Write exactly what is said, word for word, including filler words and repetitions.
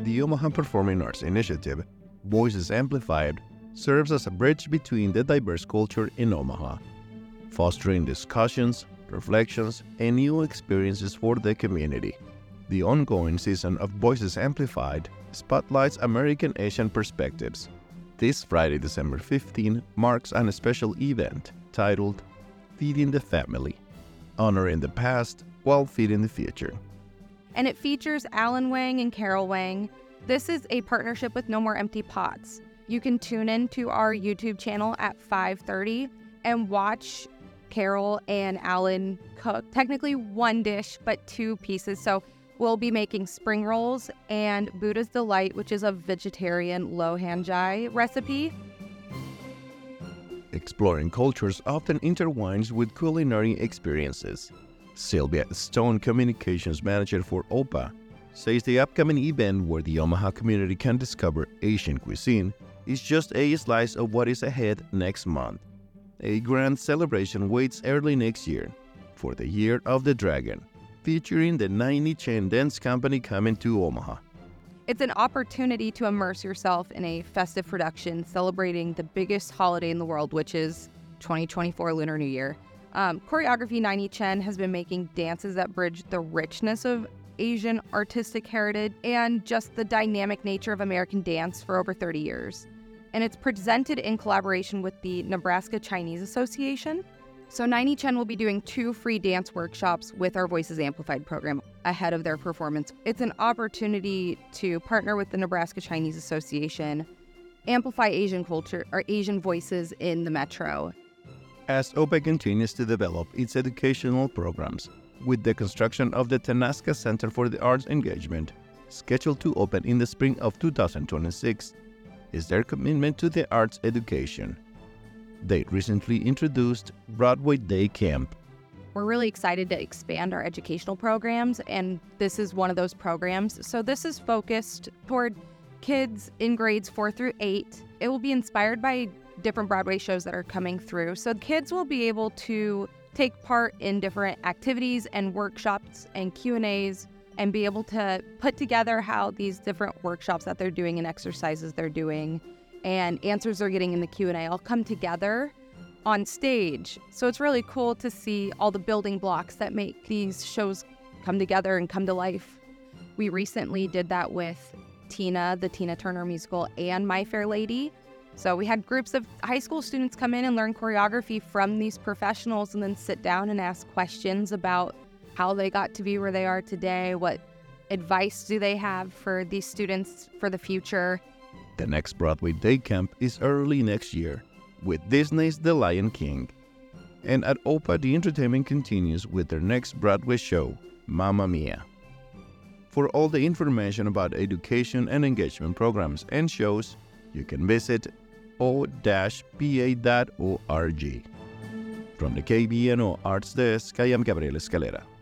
the Omaha Performing Arts Initiative, Voices Amplified, serves as a bridge between the diverse culture in Omaha, fostering discussions, reflections, and new experiences for the community. The ongoing season of Voices Amplified spotlights American Asian perspectives. This Friday, December fifteenth, marks an special event titled Feeding the Family, honoring the past while feeding the future. And it features Alan Wang and Carol Wang. This is a partnership with No More Empty Pots. You can tune in to our YouTube channel at five thirty and watch Carol and Alan cook. Technically one dish, but two pieces. So we'll be making spring rolls and Buddha's Delight, which is a vegetarian lohanjai recipe. Exploring cultures often intertwines with culinary experiences. Sylvia Stone, Communications Manager for O P A, says the upcoming event where the Omaha community can discover Asian cuisine is just a slice of what is ahead next month. A grand celebration waits early next year for the Year of the Dragon, featuring the Nine Ni Chen Dance Company coming to Omaha. It's an opportunity to immerse yourself in a festive production celebrating the biggest holiday in the world, which is twenty twenty-four Lunar New Year. Um, choreography Nine Ni Chen has been making dances that bridge the richness of Asian artistic heritage and just the dynamic nature of American dance for over thirty years. And it's presented in collaboration with the Nebraska Chinese Association. So Nine Ni Chen will be doing two free dance workshops with our Voices Amplified program ahead of their performance. It's an opportunity to partner with the Nebraska Chinese Association, amplify Asian culture or Asian voices in the metro. As O P A continues to develop its educational programs, with the construction of the Tenaska Center for the Arts Engagement, scheduled to open in the spring of two thousand twenty-six, is their commitment to the arts education. They recently introduced Broadway Day Camp. We're really excited to expand our educational programs, and this is one of those programs. So this is focused toward kids in grades four through eight. It will be inspired by different Broadway shows that are coming through. So kids will be able to take part in different activities and workshops and Q and A's and be able to put together how these different workshops that they're doing and exercises they're doing and answers they're getting in the Q and A all come together on stage. So it's really cool to see all the building blocks that make these shows come together and come to life. We recently did that with Tina, the Tina Turner musical, and My Fair Lady. So we had groups of high school students come in and learn choreography from these professionals and then sit down and ask questions about how they got to be where they are today, what advice do they have for these students for the future. The next Broadway Day Camp is early next year with Disney's The Lion King. And at O P A, the entertainment continues with their next Broadway show, Mamma Mia. For all the information about education and engagement programs and shows, you can visit o dash p a dot org. From the K B N O Arts Desk, I am Gabriel Escalera.